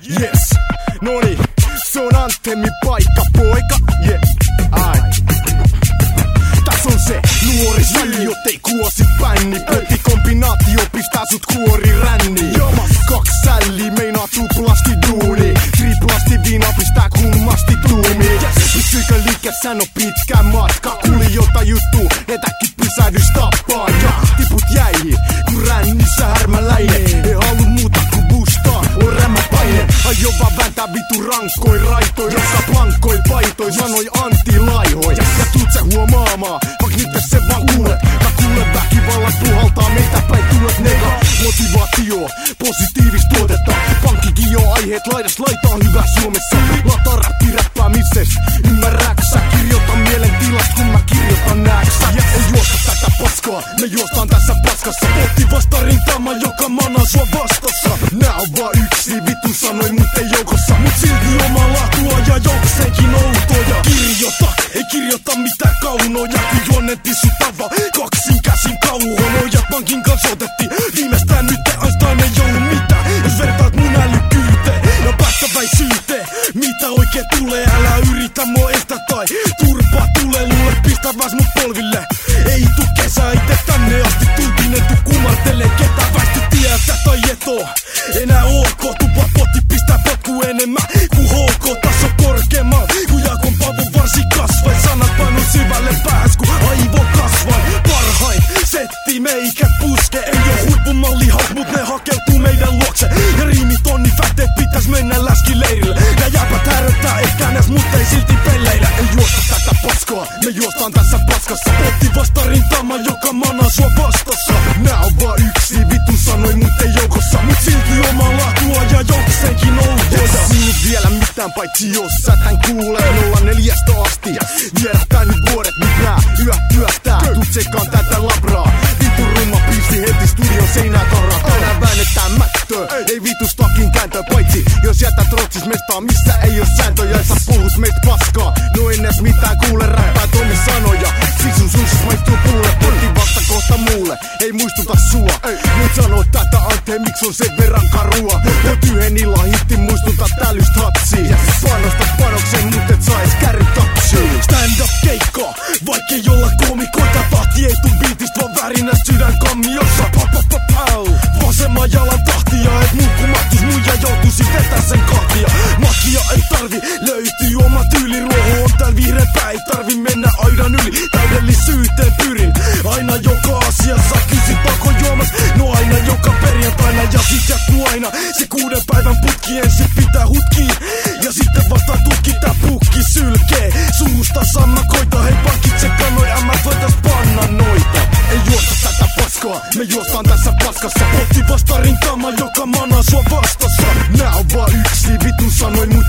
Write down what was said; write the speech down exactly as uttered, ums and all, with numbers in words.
Yes, noni, se on Anthemin paikka, poika. Yeah, ai. Täs on se nuori sälli, jottei kuosi bänni. Pöttikombinaatio pistää sut kuori ränni. Kaks sälli meinaa tuplasti duuni. Triplasti viina pistää kummasti tuumi. Pysyykö liikessä no pitkä matka. Kuljota juttu, etäkin pysähdys tappaa. Ja tiput jäihin, kun rännissä härmäläinen. Ei halu muuta ku bustaa, on rämäpaine. Aio vaan vääntää vitu rankkoi raitoi. Jossa plankkoi paitoi, sanoi Antti laihoi. Ja tuut sä huomaamaan, vaik nyt se vaan kuulet. Mä kuulen väkivallan puhaltaa, meitä päin tulet nega. Motivaatio, positiivista tuotetta. Pankkikio, aiheet laidas laitaan hyvä Suomessa. Lataräppi räppää misses, ymmärrääks sä? Kirjoitan mielentilasta, kun mä kirjoitan nääksä. Ja ei juosta tätä paskaa, me juostaan tässä paskassa. Potti vasta rintama, joka manaa sua vastassa. Nää on vaan yksi, vitu sanoi mut ei joukossa. Mut silti oma laatua ja jokseenkin outoja. Kirjoita, ei kirjoita mitään kaunoja. Kun juonnetti sut tava, kaksin käsin kauhon. Ojat pankin kanssa otettiin, viimeistään nyt Einstein ei oo mitään. Jos vertaat mun älykkyyteen ja päättäväisyyteen. Mitä oikein tulee, älä yritä mua estää tai turpaa tulee luule, pistä väs mut polville. Ei tuu kesä ite tänne asti, tultiin en tuu kumartelee ketä väisty tieltä tai eto. Enää ok, tupa potti pistää potku enemmän ku H K taso korkeamman. Kun Jaakon pavun varsi kasvai, sanat painun syvälle pääs ku aivo kasvai. Parhain setti meikä puske, ei oo huippumalli mut ne hakeutuu meidän luokse. Ja riimit on niin fät, et pitäis mennä läskileirille. Nää jäpät häröttää ehkä näs mut ei silti pelleillä. Ei juosta tätä paskaa, me juostaan tässä paskassa. Potti vasta rintama, joka manaa sua vastassa. Nää on vaan yksi, vitu sanoi mut ei joukossa. Mut silti oma laatua ja jokseenkin outoja. Sinut vielä mitään paitsi jos sä tän kuulet. Nolla neljästä asti, vierähtää nyt vuodet. Nyt nää yöt työstää, tuut sekaan tätä labraa. Vitu rumma pisti heti studion seinää tarraa. Tänään väännetään mättöä, ei vitu stakin kääntöä. Paitsi jos jätät rotsis mestaa, missä ei oo sääntöjä. Ja sä puhut meistä paskaa, no en edes mitään kuule. Räppää Tomi sanoja, siksun sussis maistuu puulle. Potti vasta kohta muulle, ei muistuta sua. Nyt sanoo tätä Anteen, miksi on sen verran karua. Voit yhden illan hitti muistuta tälyst hatsia. Panosta panoksen, mut et saa ees kärry taksiin. Stand up keikka, vaikkei olla koomikoita. Tahti ei tuu biitist, vaan värinä sydän kammiossa. Papapapau, vasemman jalan tahtia. Et muu kun mahtus muija joutuisi vetää sen kahtia. Makia ei tarvi, löytyy oma tyyli. Ruoho on tääl vihreäpää, ei tarvi mennä aidan yli. Täydellisyyteen pyrin, aina joka asiassa. Kysyt onko juomas, no aina joka perjantaina. Ja sit jatkuu aina se kuuden päivän putki. Ensin pitää hutkiin ja sitten vasta tutki tää pukki sylkee. Suusta sammakoita, hei pankit se kannoi, ämmät voitais panna noita. Ei juosta tätä paskaa, me juostaan tässä paskassa. Potti vasta rintama, joka manaa sua vastassa. Nää on vaan yksi, vitu sanoi mun